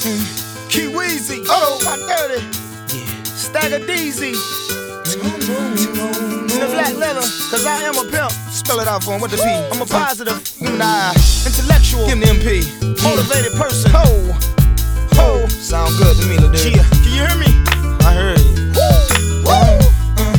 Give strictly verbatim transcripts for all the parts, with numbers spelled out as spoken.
Mm. Key Weezy, oh, my dirty, yeah. Stagger Deezy, mm-hmm. The black leather, cause I am a pimp. Spell it out for him, what the P? I'm a positive, nah, intellectual, give me M P, motivated person, ho, ho, sound good to me, little dude. Yeah. Can you hear me? I heard you. Woo, woo. Uh,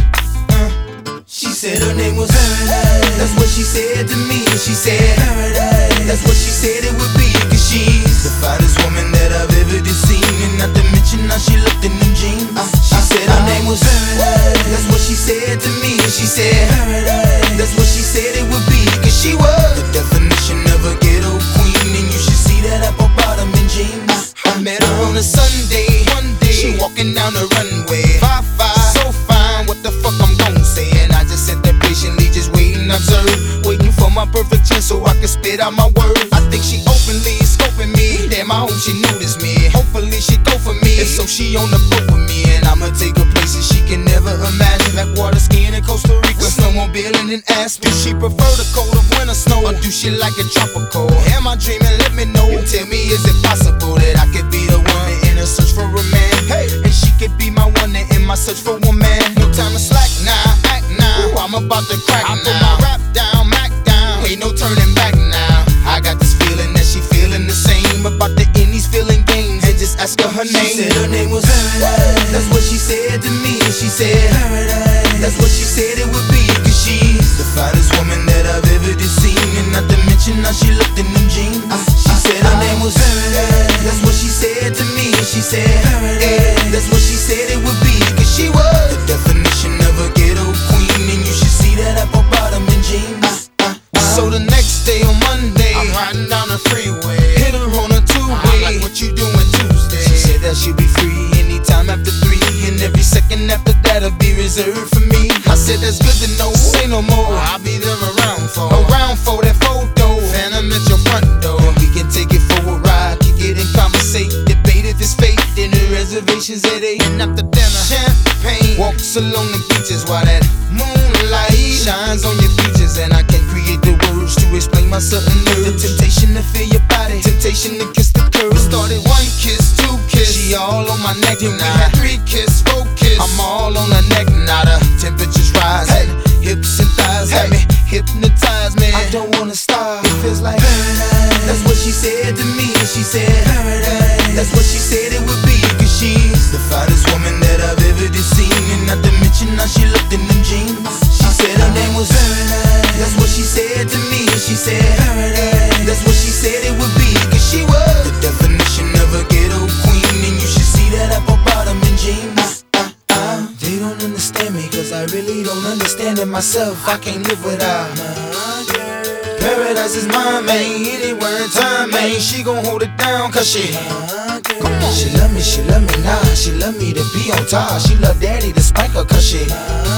uh. She said her name was Paradise. That's what she said to me. She said Paradise. That's what she said it would be. Cause she's the finest woman that I've ever seen. And not to mention how she looked in them jeans. uh, She said her name was Paradise. That's what she said to me. She said Paradise. That's what she said it would be. Cause she was the definition of a ghetto queen. And you should see that apple bottom in jeans. I met her on a Sunday. One day she walking down the runway. Five five, so fine. What the fuck I'm gon' say? And I just sat there patiently, just waiting, observe, waiting for my perfect chance so I can spit out my words. I think she openly scoping me. Damn, I hope she noticed me. Hopefully she go for me. If so, she on the boat with me, and I'ma take her places she can never imagine. Like water skiing in Costa Rica, snowmobiling in Aspen. She prefer the cold of winter snow, or do she like it tropical? Am I dreaming? Let me know. Tell me, is it possible that I could be the one in a search for a man? Hey, and she could be my one in my search for one man. No time to slack now, act now. Ooh, I'm about to crack I now. I put my rap down, Mac down. Ain't no turning back now. I got this feeling that she feeling the same about the Indies feeling games. And just ask her her name. She said her name was Paradise. That's what she said to me. She said Paradise. That's what she said it would be. Cause she's the finest woman that I've ever seen. And not to mention how she looked in them jeans. uh, She said her name was Paradise. That's what she said to me. She said Paradise. That's what she said it would be. Cause she was the definition of a ghetto queen. And you should see that apple bottom in jeans. uh, uh, So the next day on Monday, I'm riding down the freeway. Hit her on a two-way. Like, what you doing Tuesday? She said that she'll be free anytime after three. And every second after that'll be reserved for me. I said that's good to know. Say no more. I'll be there around for Around for that photo. Phantom at your front door. And we can take it for a ride. Kick it and conversate. Debate if it's fate. Dinner reservations at eight. And after dinner, champagne. Walks along the beaches while that moonlight shines on your features. And I can't create the words to explain my sudden urge. The temptation to feel your body. Temptation to kiss the curve. Started one kiss, two kiss. She all on my neck. Then we had three kiss, four kiss. I'm all on her neck. Now the temperature's rising. Hey. Hips and thighs hey. Have me hypnotized, man. I don't wanna stop. It feels like Paradise. That's what she said to me. She said Paradise. That's what she said it would be. Cause she's the finest woman that I've ever seen. And not to mention how she looked in them jeans. She said her name was Paradise. That's what she said to me. She said Paradise. That's what she said it would be. Cause she was the definition of a ghetto queen. And you should see that apple bottom in jeans. uh, uh, uh. They don't understand me cause I really don't understand it myself. I can't live without my girl. Paradise is mine, man. Anywhere in time, man. She gon' hold it down cause she Come on. She love me, she love me now. Nah. She love me to be on top. She love daddy to spank her cause she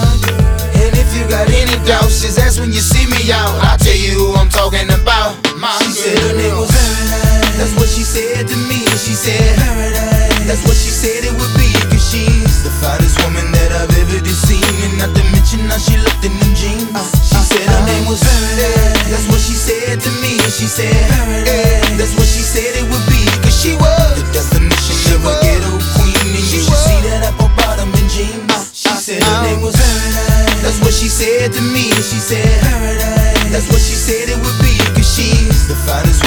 And if you got any doubts, just ask when you see me out. I'll tell you who I'm talking about. My She girl. Said her name was Paradise. That's what she said to me. She said Paradise. That's what she said it would be. Cause she's the finest woman that I've ever seen. And not to mention how she looked in them jeans. uh, She uh, said her uh, name was Paradise. That's what she said to me. She said Paradise. That's what she said it would be. Cause she was the definition she of was. A ghetto queen. And she you should was. See that apple bottom in jeans. uh, She uh, said her uh, name was Paradise. That's what she said to me. She said Paradise. That's what she said it would be. Cause she's the finest